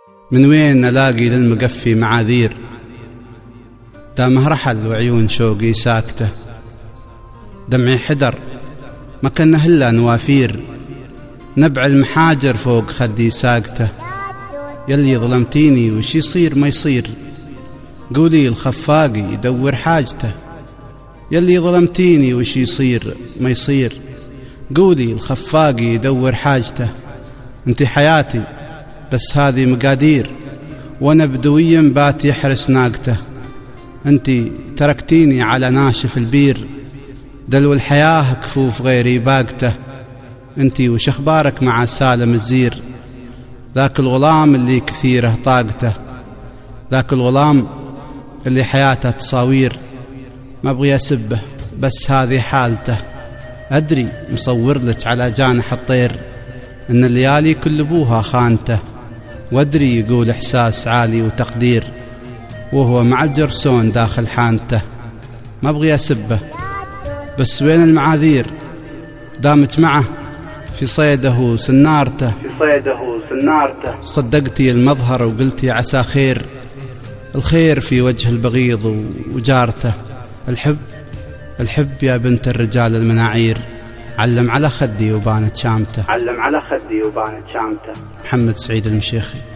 من وين ألاقي للمقفي معاذير؟ دامه رحل وعيون شوقي ساكتة، دمعي حدر ما كنه إلا نوافير، نبع المحاجر فوق خدي ساكتة. يلي ظلمتيني وش يصير ما يصير، قولي الخفاقي يدور حاجته. يلي ظلمتيني وش يصير ما يصير، قولي الخفاقي يدور حاجته. انتي حياتي بس هذه مقادير، وانا بدوي بات يحرس ناقته. انتي تركتيني على ناشف البير، دلو الحياة كفوف غيري باقته. انتي وش اخبارك مع سالم الزير، ذاك الغلام اللي كثيره طاقته، ذاك الغلام اللي حياته تصاوير. ما ابغي اسبه بس هذه حالته، ادري مصور لك على جانح الطير ان الليالي كل ابوها خانته، وادري يقول احساس عالي وتقدير وهو مع الجرسون داخل حانته. ما ابغي اسبه بس وين المعاذير، دامت معه في صيده وسنارته. صدقتي المظهر وقلتي عسى خير، الخير في وجه البغيض وجارته. الحب يا بنت الرجال المناعير، علم على خدي وبانت شامته. علم على خدي وبانت شامته. محمد سعيد المشيخي.